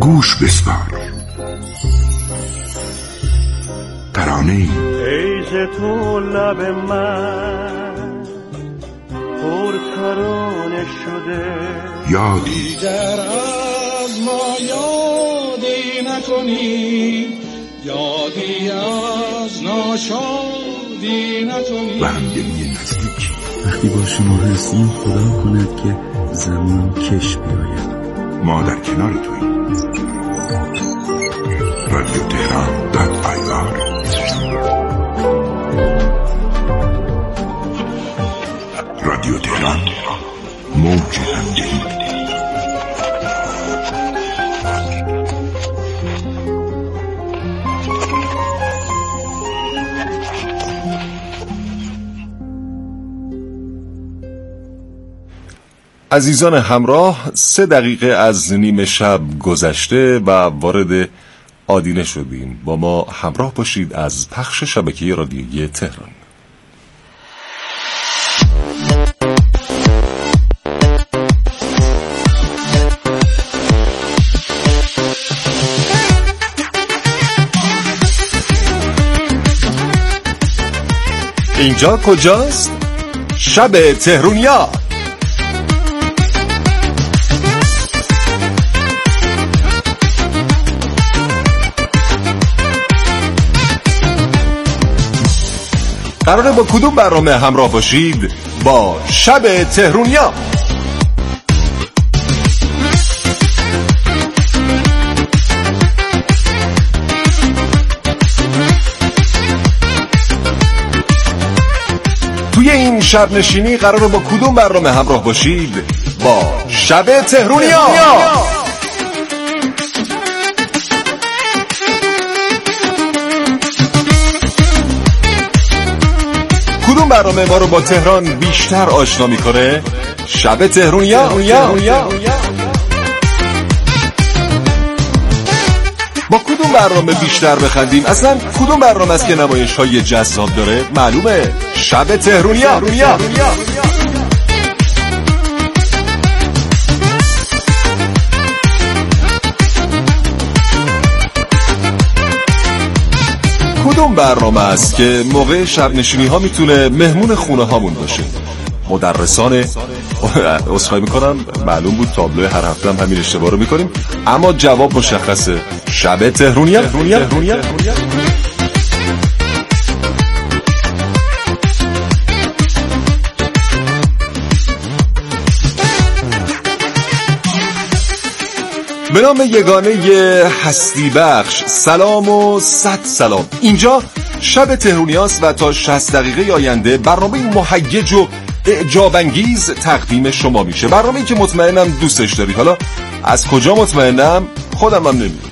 گوش بسپار. ترانه ای ای ز تو لب من پر ترانه شده، یادی در از ما یادی نکنی، یادی از ناشادی نکنی. و همدلی نزدیکی. وقتی با شما هستیم خدا کند که زمان کش بیاید. ما در کنار توییم. رادیو تهران رادیو تهران، موج همدلی. عزیزان همراه، 3 دقیقه از نیمه شب گذشته و وارد آدینه شدیم. با ما همراه باشید از پخش شبکه رادیویی تهران. اینجا کجاست؟ شب تهرونیا. قراره با کدوم برنامه همراه باشید؟ با شب تهرونیا. توی این شب نشینی قراره با کدوم برنامه همراه باشید؟ با شب تهرونیا. کدوم برنامه ما رو با تهران بیشتر آشنا میکنه؟ شب تهرونیا. با کدوم برنامه بیشتر بخندیم؟ اصلا کدوم برنامه است که نمایش های جذاب داره؟ معلومه، شب تهرونیا. کدوم برنامه است که موقع شب نشینی ها میتونه مهمون خونه هامون باشه؟ مدرسان عذرخواهی میکنم، معلوم بود تابلو هر هفته هم همین اشتباه رو میکنیم، اما جواب مشخصه، شب تهرونیا. به نام یگانه هستی بخش، سلام و 100 سلام. اینجا شب تهرونیاست و تا 60 دقیقه آینده برنامه مهیج و اعجاب انگیز تقدیم شما میشه. برنامه‌ای که مطمئنم دوستش داری. حالا از کجا مطمئنم؟ خودم هم نمیدونم.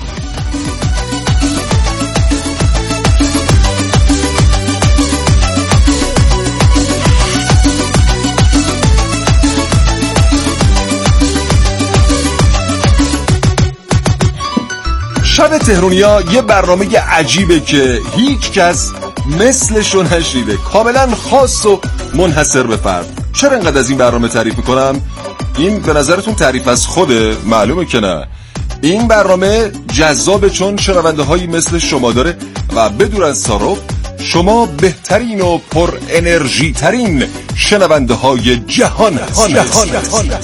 شب تهرونیا یه برنامه عجیبه که هیچ کس مثلشو نشیده، کاملا خاص و منحصر به فرد. چرا انقدر از این برنامه تعریف میکنم؟ این به نظرتون تعریف از خوده؟ معلومه که نه. این برنامه جذابه چون شنونده هایی مثل شما داره و بدون از تعارف شما بهترین و پر انرژی ترین شنونده های جهان هستید.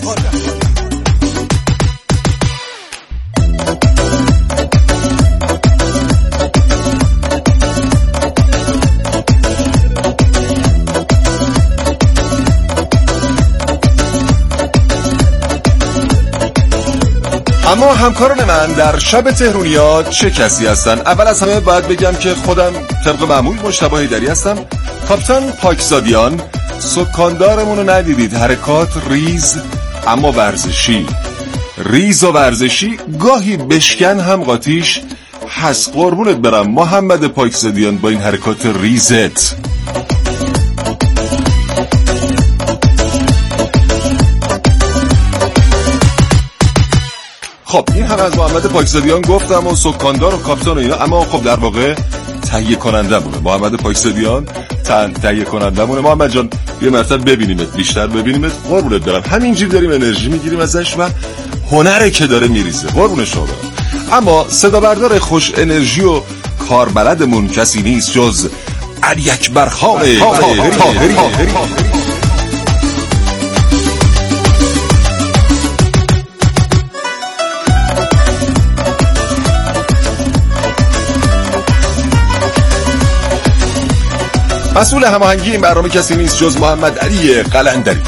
اما همکاران من در شب تهرونیا چه کسی هستن؟ اول از همه باید بگم که خودم طبق معمول مجتبی حیدری هستم، کاپیتان پاکزادیان. سکاندارمون رو ندیدید، حرکات ریز اما ورزشی، ریز و ورزشی، گاهی بشکن هم قاطیش هست. قربونت برم محمد پاکزادیان با این حرکات ریزت. خب این هم از محمد پاکزادیان گفتم و سکاندار و کاپیتان و اینا، اما خب در واقع تهیه کننده بوده. محمد پاکزادیان تهیه کنندمونه. محمد جان یه مرتبه ببینیمت، بیشتر ببینیمت، قربونت برم. همینجوری داریم انرژی میگیریم ازش و هنره که داره میریزه، قربون شما برم. اما صدا بردار خوش انرژی و کاربلدمون کسی نیست جز علی اکبر خان طاهری. مسئول هماهنگی این برنامه کسی نیست جز محمد علی قلندری.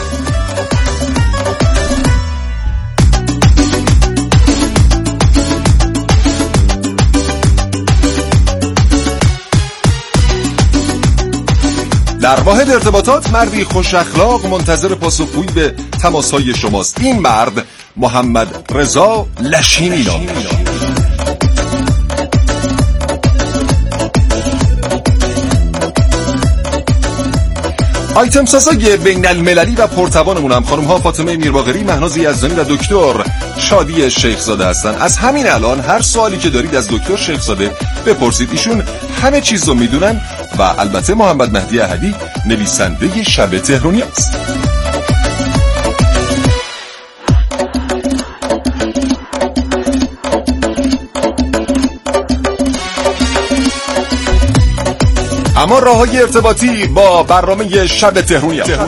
در واحد ارتباطات مردی خوش اخلاق منتظر پاسخگویی به تماس‌های شماست. این مرد محمد رضا لشینی نام دارد. آیتم سازای بین المللی و پرتوانمون هم خانم ها فاطمه میرباقری، مهناز یزدانی و دکتر شادی شیخزاده هستن. از همین الان هر سوالی که دارید از دکتر شیخزاده بپرسید، ایشون همه چیز رو میدونن. و البته محمد مهدی احدی نویسنده شب تهرونی است. اما راه‌های ارتباطی با برنامه شب تهرونی است.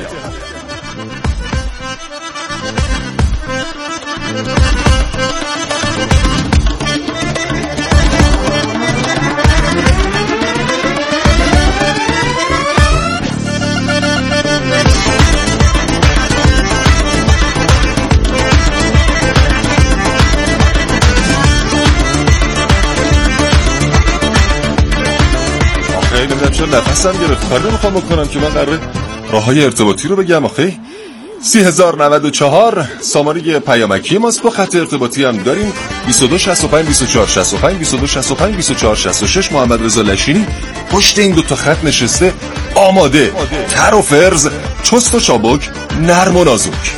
چون نفسم گرفت کار نمیخوام بکنم که من قراره راه‌های ارتباطی رو بگم. آخه 30,094 سامانه پیامکی ماست. با خط ارتباطی هم داریم 22 65 24 65 22 65 24 66. محمد رضا لشینی پشت این دوتا خط نشسته، آماده، تر و فرز، چست و چابک، نرم و نازک.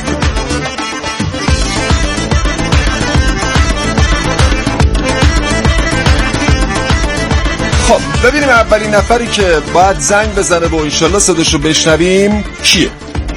خب ببینیم اولین نفری که باید زنگ بزنه و انشالله صداشو بشنویم کیه؟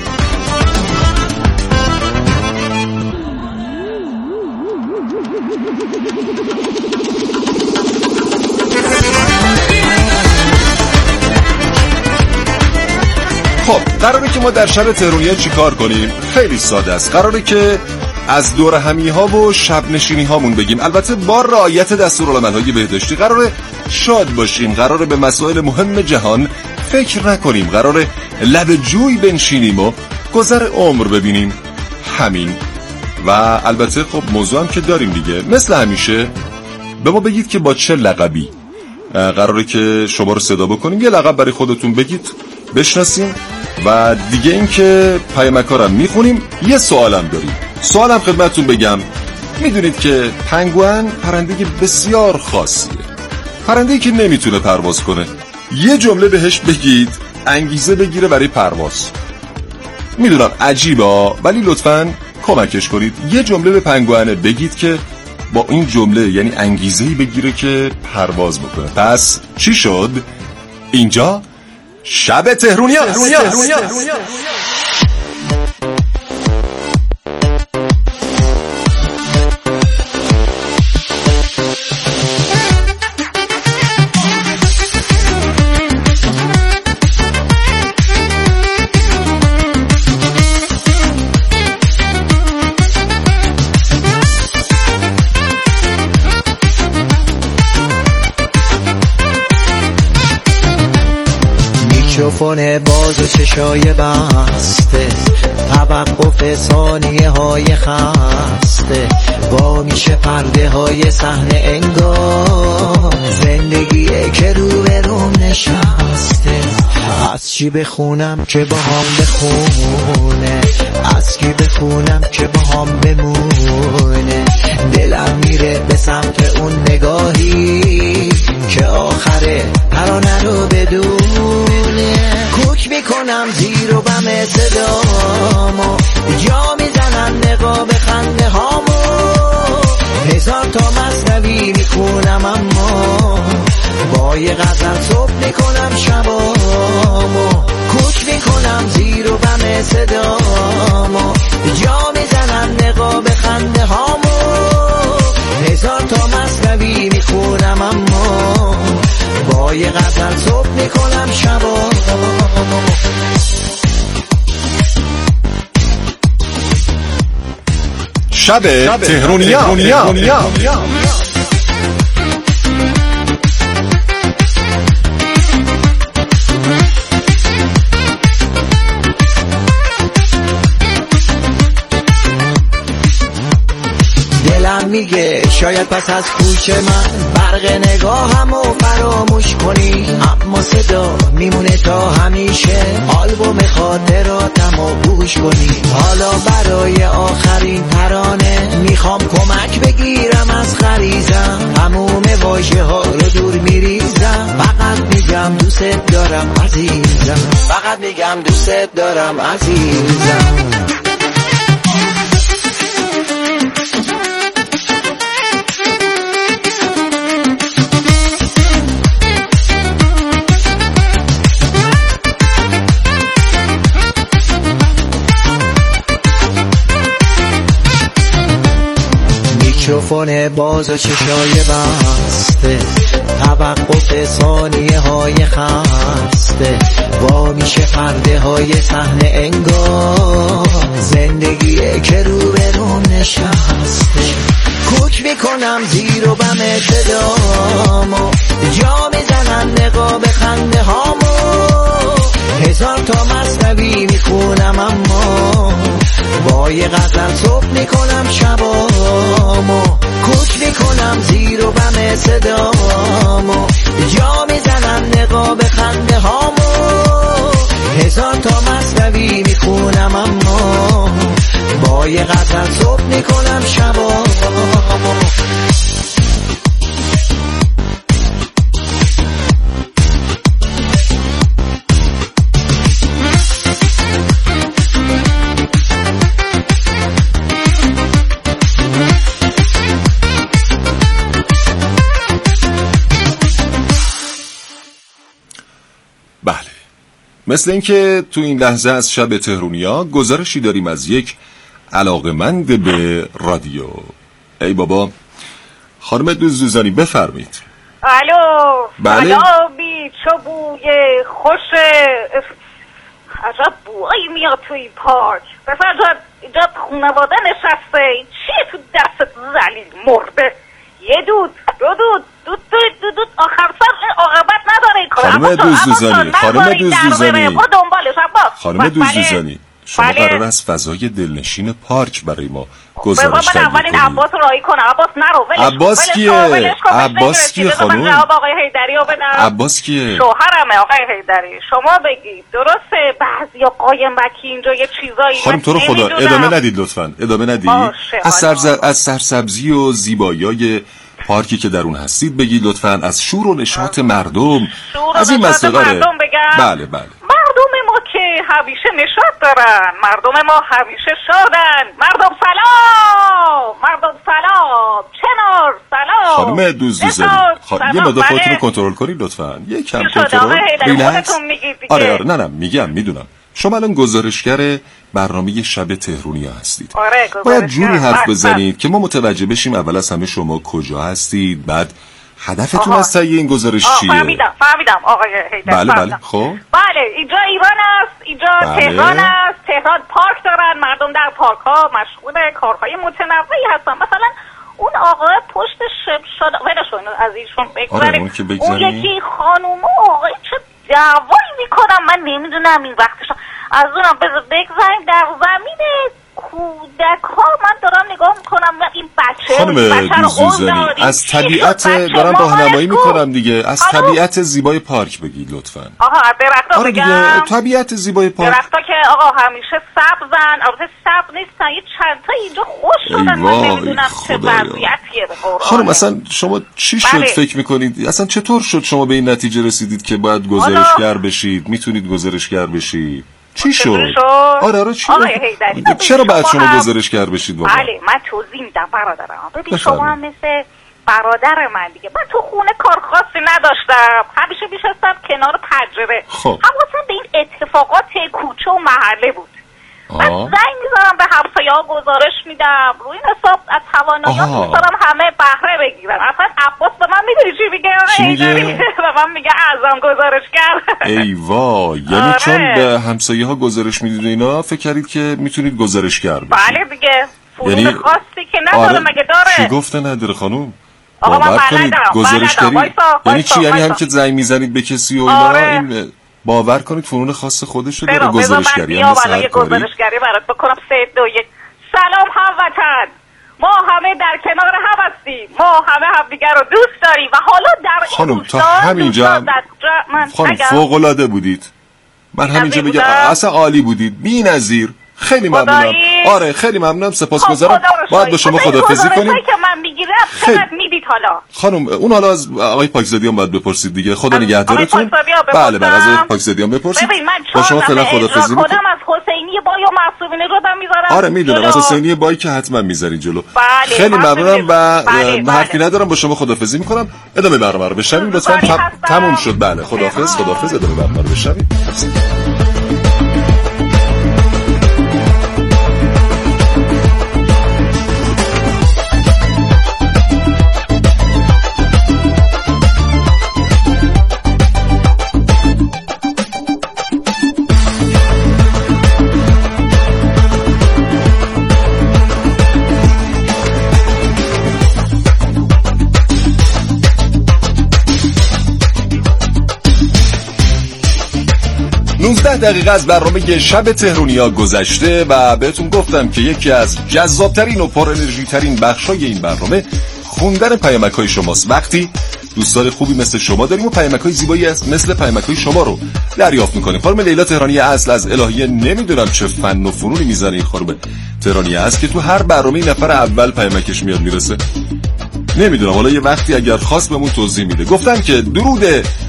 خب قراره که ما در شب تهرونیه چی کار کنیم؟ خیلی ساده است. قراره که از دور همی ها و شب نشینی هامون بگیم، البته با رعایت دستورالعمل‌های بهداشتی. قراره شاد باشیم، قراره به مسائل مهم جهان فکر نکنیم، قراره لب جوی بنشینیم و گذر عمر ببینیم. همین. و البته خب موضوع هم که داریم دیگه، مثل همیشه به ما بگید که با چه لقبی قراره که شما رو صدا بکنیم. یه لقب برای خودتون بگید بشناسیم. و دیگه این که پیامکارم میخونیم. یه سوالم داریم. سوالم خدمتتون بگم، میدونید که پنگوئن پرنده بسیار خاصیه، پرنده‌ای که نمیتونه پرواز کنه. یه جمله بهش بگید انگیزه بگیره برای پرواز. میدونم عجیبه ولی لطفاً کمکش کنید. یه جمله به پنگوئن بگید که با این جمله یعنی انگیزه‌ای بگیره که پرواز بکنه. پس چی شد؟ اینجا شب تهرونی است. میکروفون باز و چشای بسته، توقف ثانیه های خسته، با میشه پرده های صحنه انگار زندگیه که رو به روم نشسته. از چی بخونم که با هم بخونه، از کی بخونم که با هم بمونه. دلم میره به سمت اون نگاهی که آخره ترانه رو بدونه. کوک میکنم زیر و بم صدامو، جا میزنم نقاب خنده هامو. هزار تا مثنوی میخونم اما با یه غزل صبح میکنم شبامو کوک میکنم زیر و بم صدامو جا میزنم نقاب خنده هامو هزار تا مثنوی میخونم اما با یه غزل صبح میکنم شبامو شب تهرونیا. دلم میگه شاید پس از کوچ من برق نگاهمو فراموش کنی اما صدا میمونه تا همیشه آلبوم خاطراتمو گوش کنی حالا برای آخرین ترانه میخوام کمک بگیرم از غریزم تموم واژه ها رو دور میریزم فقط میگم دوست دارم عزیزم فقط میگم دوست دارم عزیزم میکروفون باز و چشای بسته توقف ثانیه های خسته وا میشه پرده های صحنه انگار زندگیه که رو به روم نشسته کوک میکنم زیر و بم صدامو جا میزنم نقاب خنده هامو هزار تا مثنوی میخونم اما با یه غزل صبح میکنم شبامو کوک میکنم زیر و بم صدامو جا میزنم نقاب خنده هامو هزار تا مثنوی میخونم اما با یه غزل صبح میکنم شبامو مثل اینکه تو این لحظه از شب تهرونیا گزارشی داریم از یک علاقمند به رادیو. ای بابا خانم دوزوزانی بفرمید. الو بله. سلامی چه بوی خوش عجب بویی میاد توی پارک. بفرمید اینجا خانواده نشسته چیه تو دستت ذلیل مرده یه دود دود آخر سر عاقبت نداره. خانم دوزوزانی خانم دوزوزانی شما قرار است فضای دلنشین پارک برای ما گزارش دهید. اولین عباس رو رایی کنم. عباس نرو عباس کیه؟ عباس کیه خانم؟ جواب آقای حیدری رو بدم. عباس کیه؟ شوهرمه آقای حیدری. شما بگید درسته بعضیا قایم بکی اینجا یه چیزایی خانم تو رو خدا ادامه ندید لطفاً ادامه ندید. از سرسبزی و زیبایی‌های پارکی که در اون هستید بگید لطفاً. از شور و نشاط مردم از این مسائل بله مردم ما که همیشه نشاط دارن مردم ما همیشه شادن مردم سلام چنار سلام خانم دوزوزانی یه مقدار خودتون رو کنترل کنید لطفاً یه کم کنترل ریلکس. آره نه میگم میدونم شما الان گزارشگر برنامه شب تهرونیا هستید. باید جوری حرف بزنید که ما متوجه بشیم اول از همه شما کجا هستید بعد هدفتون از تهیه این گزارش چیه. فهمیدم آقای حیدر. بله خب بله اینجا ایران است اینجا تهران است. تهران پارک دارن مردم در پارک ها مشغول کارهای متنوعی هستن. مثلا اون آقای پشت شب ولشون از ایشون بگذاریم. اون یکی خانوم و آقای چه دعوایی میکنم من نمیدونم این وقتش از اونم بگذاریم در زمین کودک ها من دارم نگاه میکنم و این بچه خانم دوزوزانی از طبیعت دارم راهنمایی میکنم دیگه از طبیعت زیبای پارک بگید لطفاً. آها درختا بگم طبیعت زیبای پارک درختا که آقا همیشه سبزن البته سبز نیستن یه چند تا اینجا خوش شدن من نمیدونم چه وضعیتیه. خانم اصلا شما چی شد فکر میکنید اصلا چطور شد شما به این نتیجه رسیدید که باید گزارشگر بشید میتونید گزارشگر بشید چی شد؟ آره چی؟ چرا بعد شما گزارشگر بشید بابا؟ بله من توضیح میدم برادرم. ببین شما هم مثل برادر من دیگه. من تو خونه کار خاصی نداشتم، همیشه میشستم کنار پنجره، حواسم به این اتفاقات کوچه و محله بود. من زنگ میذارم به همسایه‌ها گزارش میدم، روی این حساب از توانایی‌ام میذارم همه بهره بگیرن. اصلا عباس به من میدونی چی میگه؟ به من میگه اعظم گزارشگر. ای وای، یعنی چون به همسایه‌ها گزارش میدید اینا فکر کردید که میتونید گزارشگر بشید؟ بله دیگه، فنون خاصی که نداره. مگه داره؟ چی گفته نداره خانم؟ آقا من بلدم گزارشگری یعنی چی؟ یعنی هم که زنگ میزنید به کسی و اینا این باور کنید فنون خاص خودش رو داره گزارشگری. هم مثل هر کاری گزارشگری برات بکنم. 3 2 1 سلام هموطن، ما همه در کنار هم هستیم، ما همه همدیگر رو دوست داریم و حالا در خانم تا همینجا خانم فوق‌العاده بودید. من همینجا بگم اصلا عالی بودید، بی‌نظیر. خیلی ممنونم. آره خیلی ممنونم، سپاسگزارم. باید به شما خداحافظی کنیم. که من میگیرم چقدر میدید حالا؟ خانم اون حالا از آقای پاکزادیان باید بپرسید دیگه. خدا نگهدارتون. بله از آقای پاکزادیان بپرسید. با شما فعلا خداحافظی می‌کنم. خودم از حسینی بای و معصومینه رو دارم میذارم. آره میدونم از حسینی بای که حتما میذارید جلو. خیلی ممنونم و حرفی ندارم، با شما خداحافظی می‌کنم. ادامه برنامه رو بشنویم لطفاً. تموم شد. بله خداحافظ. ادامه برنامه رو بشنویم. دقیقه از برنامه شب تهرانیا گذشته و بهتون گفتم که یکی از جذابترین و پر انرژی ترین بخشای این برنامه خوندن پیامک‌های شماست. وقتی دوستان خوبی مثل شما داریم و پیامک‌های زیبایی است مثل پیامک‌های شما رو دریافت می‌کنیم. خانم لیلا تهرانی اصل از الهیه نمیدونم چه فن و فنونی میزنه این خانم تهرانی است که تو هر برنامه نفر اول پیامکش میاد میرسه. نمیدونم حالا یه وقتی اگر خواست بهمون توضیح میده. گفتم که درود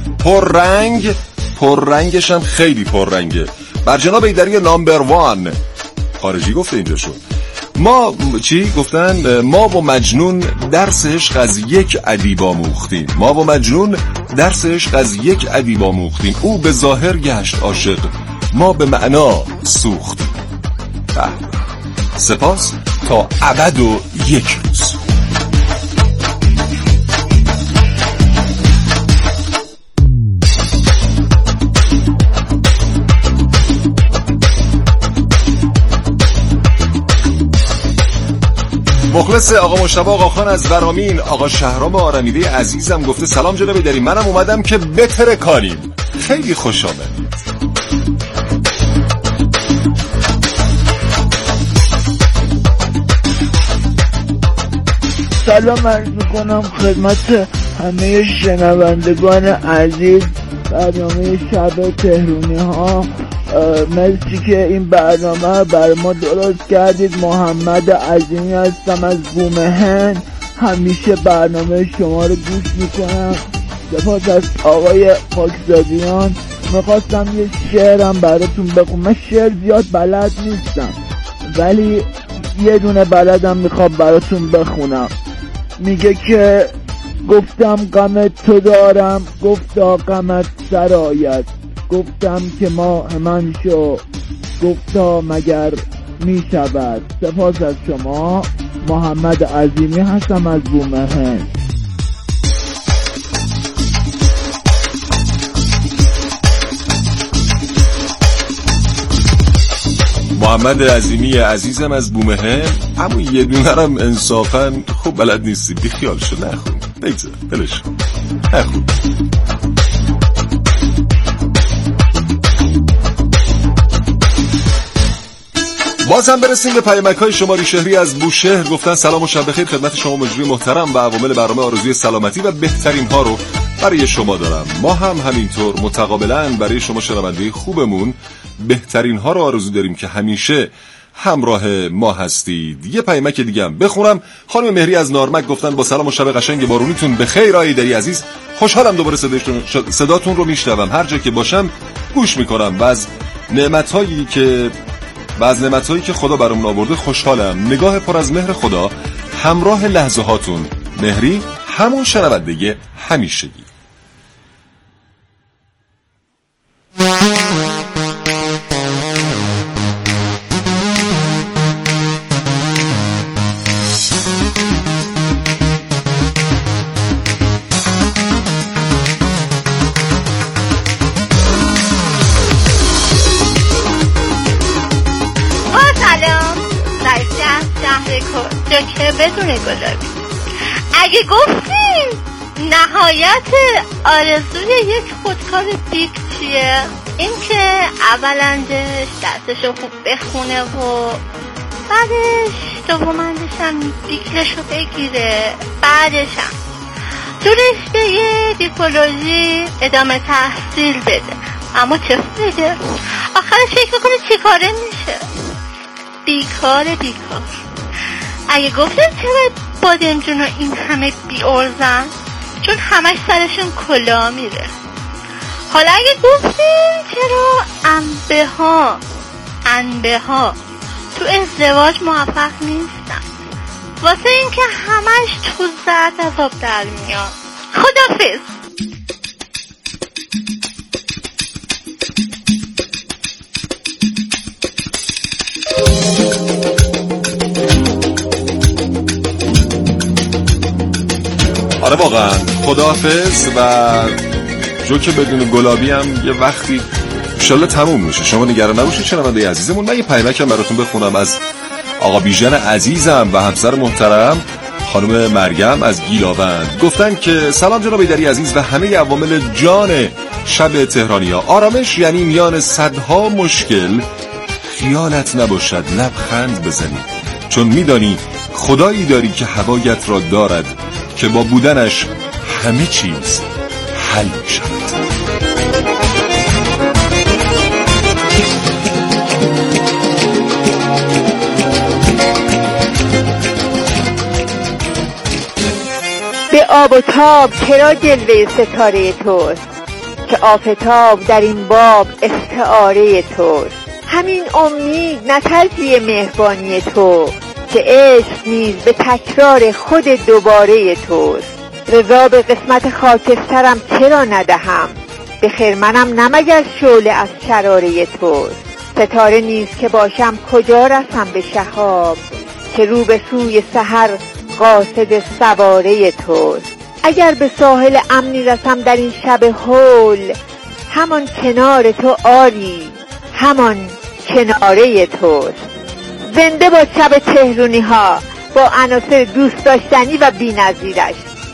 پررنگش هم خیلی پررنگه بر جناب ایدری نامبر 1 خارجی گفته اینجا شد. ما چی گفتن؟ ما و مجنون درس عشق از یک ادیب آموختیم. او به ظاهر گشت عاشق، ما به معنا سوختیم. سپاس تا ابد و یک روز. مخلص آقا مشتبه آقاخان از ورامین. آقا شهرام آرمیده عزیزم گفته سلام جناب ایدری، منم اومدم که بترکانیم. خیلی خوش آمدید. سلام عرض میکنم خدمت همه شنوندگان عزیز برنامه شب تهرونی ها. مرسی که این برنامه بر ما درست کردید. محمد عظیمی هستم از بومهن، همیشه برنامه شما رو گوش میکنم. سپاس از آقای پاکزادیان. میخواستم یه شعرم براتون بخونم. من شعر زیاد بلد نیستم ولی یه دونه بلدم میخوام براتون بخونم. میگه که گفتم غم تو دارم، گفتا غمت سرآید، گفتم که ماه من شو، گفتا مگر می شود. سپاس از شما. محمد عظیمی هستم از بومهن. محمد عظیمی عزیزم از بومهن. اما یه دونه رم انصافا خوب بلد نیستی، بیخیال شو، نخون، بگذار بلش کن، نخون. باز هم برسیم به پیامک‌های شماری شهری از بوشهر. گفتن سلام و شب بخیر خدمت شما مجری محترم و عوامل برنامه آرزوی سلامتی و بهترین ها رو برای شما دارم. ما هم همینطور متقابلا برای شما شنونده خوبمون بهترین ها رو آرزو داریم که همیشه همراه ما هستید. یه پیامک دیگه هم بخونم. خانم مهری از نارمک گفتن با سلام و شب قشنگ بارونیتون بخیر آقای ایدری عزیز. خوشحالم دوباره صداتون رو میشنوم. هر جا که باشم گوش میکنم و از نعمت‌هایی که بعض نعمت‌هایی که خدا برامون آورده خوشحالم. نگاه پر از مهر خدا همراه لحظه هاتون. مهری همون شنونده همیشگی. که بدون گلابی. اگه گفتیم نهایت آرزوی یک خودکار بیگ چیه؟ این که اولندش دستشو خوب بخونه و بعدش دومندش هم بیگلشو بگیره، بعدش هم تو رشته دیپلوژی ادامه تحصیل بده. اما چه بده؟ آخرش فکر میکنه چی کاره میشه؟ بیکار. اگه گفتم چرا بادم جون این همه بی‌ارزن؟ چون همش سرشون کلاه میره. حالا اگه گفتیم چرا انبه ها تو ازدواج موفق نیستن؟ واسه این که همش تو زرد از آب در میان. خدافظ. آره واقعا خداحافظ. و جوک بدون گلابی هم یه وقتی انشالله تموم میشه. شما نگران نباشید شنونده عزیزمون. من یه پیامک هم براتون بخونم از آقا بیژن عزیزم و همسر محترم خانم مریم از گیلاوند. گفتن که سلام جناب ایدری عزیز و همه عوامل جان شب تهرانیا. آرامش یعنی میان صدها مشکل خیالت نباشد لبخند بزنی، چون میدانی خدایی داری که هوایت را دارد که با بودنش همه چیز حل می شود. به آب و تاب چرا جلوه ستاره توست که آفتاب در این باب استعاره توست. همین امید نه تلفی مهربانی تو که عشق نیز به تکرار خود دوباره توست. رضا به قسمت خاکسترم چرا ندهم، به خرمنم نمگر شعله از شراره توست. ستاره نیز که باشم کجا رسم به شهاب که رو به سوی سحر قاصد سواره توست. اگر به ساحل امنی رسم در این شب هول، همان کنار تو آری همان کناره توست. زنده با شب تهرونی ها با عناصر دوست داشتنی و بی‌نظیرش.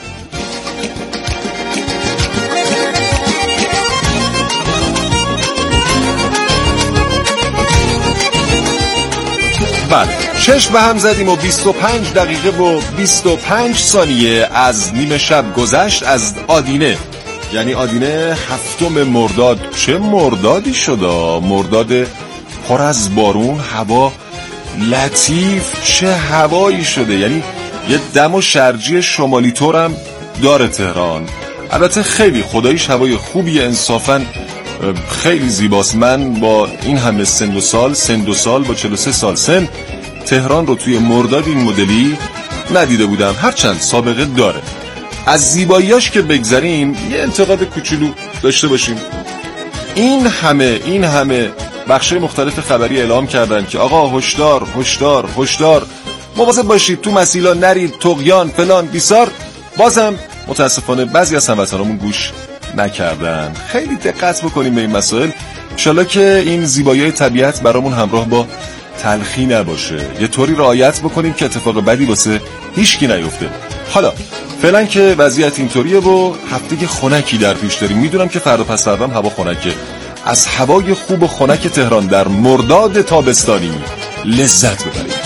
بله، چشم به هم زدیم و 25 دقیقه و 25 ثانیه از نیمه شب گذشت از آدینه. یعنی آدینه 7 مرداد. چه مردادی شده، مرداد پر از بارون، هوا لطیف، چه هوایی شده. یعنی یه دم و شرجی شمالی طورم داره تهران. البته خیلی خداییش هوای خوبیه، انصافا خیلی زیباست. من با این همه سن و سال با 43 سال سن تهران رو توی مرداد این مدلی ندیده بودم، هرچند سابقه داره. از زیباییاش که بگذریم یه انتقاد کوچولو داشته باشیم. این همه بخشای مختلف خبری اعلام کردن که آقا هشدار مواظب باشید، تو مسیلا نرید، طغیان فلان بیسار. بازم متاسفانه بعضی از هموطنامون گوش نکردن. خیلی دقت بکنیم به این مسائل، انشالله که این زیبایی‌های طبیعت برامون همراه با تلخی نباشه. یه طوری رعایت بکنیم که اتفاق بدی واسه هیچکی نیفته. حالا فعلا که وضعیت اینطوریه و هفته خنکی در پیش داریم. میدونم که فردا پس فردا هوا خنکه. از هوای خوب و خنک تهران در مرداد تابستانی لذت ببرید.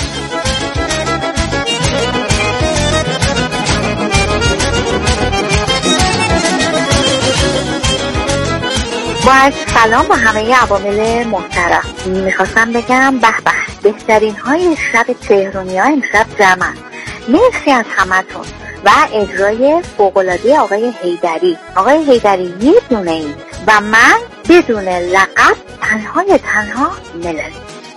با سلام با همه عوامل محترم. میخواستم بگم به بهترین های شب تهرانی ها امشب جمعن. مرسی از همتون و اجرای فوق‌العاده آقای حیدری. آقای حیدری یه دونه این و من بدون لقب تنها ملانی.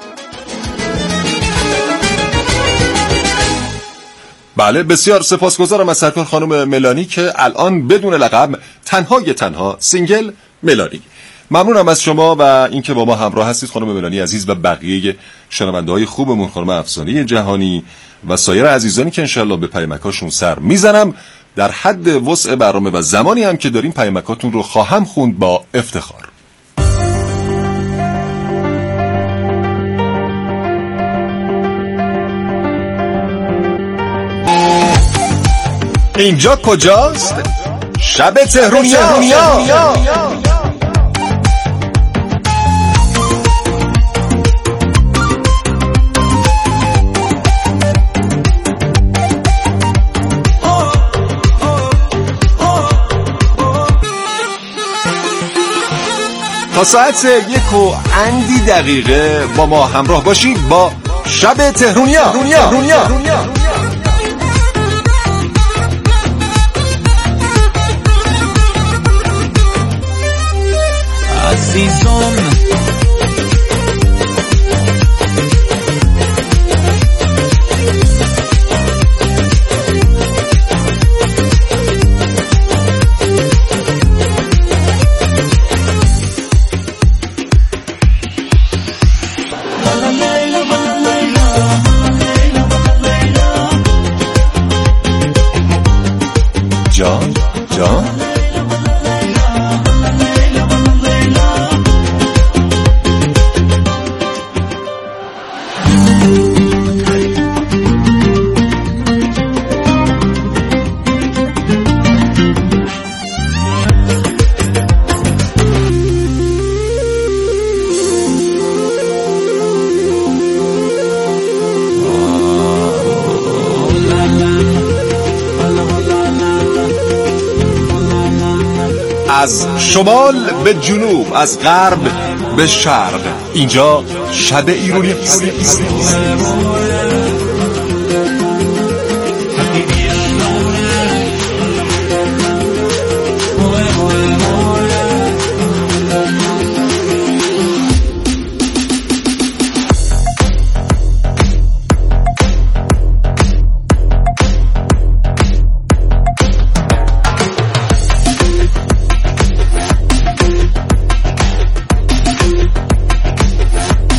بله، بسیار سپاسگزارم از سرکار خانم ملانی که الان بدون لقب تنها سینگل ملانی. ممنونم از شما و اینکه با ما همراه هستید خانم ملانی عزیز و بقیه شنونده‌های خوبمون، خانم افسانه جهانی و سایر عزیزانی که انشالله به پیامکاشون سر میزنم. در حد وسع برنامه و زمانی هم که داریم پیامکاتون رو خواهم خوند با افتخار. اینجا کجاست؟ شب تهرونیا. تا ساعت 1:02 با ما همراه باشید با شب تهرونیا. عزیزم جان از شمال به جنوب، از غرب به شرق، اینجا شب ایرانی است.